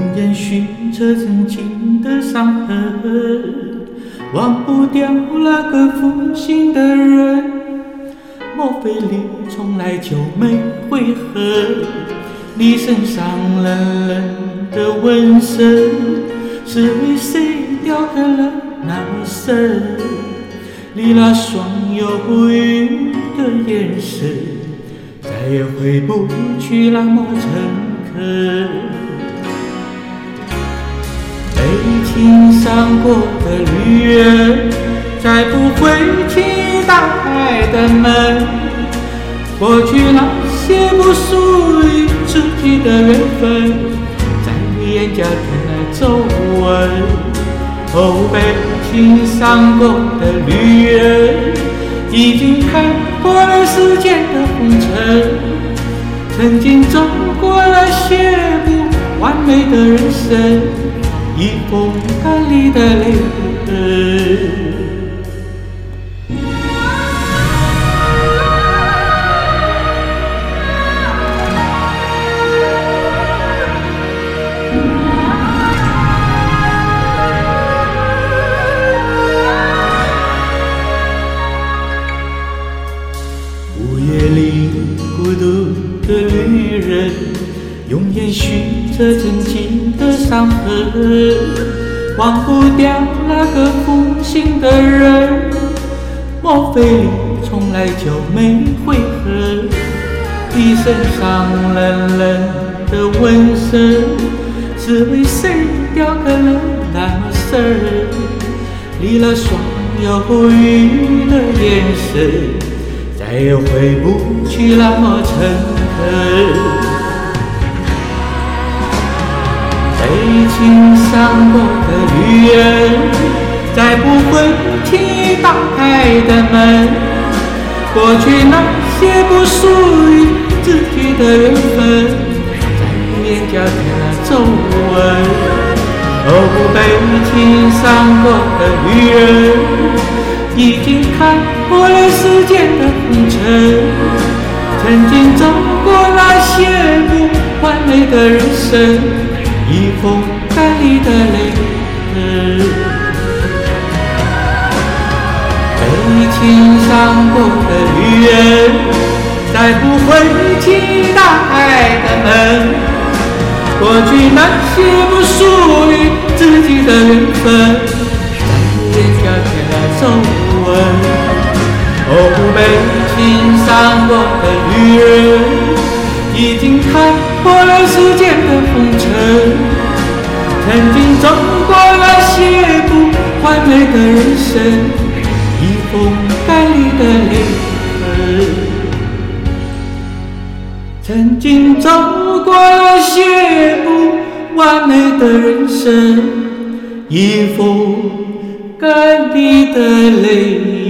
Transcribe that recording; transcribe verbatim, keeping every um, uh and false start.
延续着曾经的伤痕，忘不掉那个负心的人。莫非你从来就没悔恨？你身上冷冷的纹身，是为谁雕刻了那么深？你那双忧郁的眼神，再也回不去那么诚恳。被情伤过的旅人，再不会轻易打开的门。过去那些不属于自己的缘分，在你眼角添了皱纹。哦，被情伤过的旅人，已经看破了世间的红尘，曾经走过了些不完美的人生，已风干里的泪痕。午夜里孤独的旅人，用延续着曾经的伤痕，忘不掉那个负心的人。莫非你从来就没悔恨？你身上冷冷的纹身，是为谁雕刻了那么深？你那双忧郁的眼神，再也回不去那么诚恳。被情伤过的旅人，再不会轻易打开的门。过去那些不属于自己的缘分，在你眼角添了皱纹。哦，被情伤过的旅人，已经看破了世间的红尘，曾经走过那些不完美的人生，已风干里的泪痕。被情伤过的旅人，再不会轻易打开的门。过去那些不属于自己的缘分，在你眼角添了皱纹。哦，被情伤过的旅人，已经看破了世间的红尘，曾经走过那些不完美的人生，已风干里的泪痕。曾经走过那些不完美的人生，已风干里的泪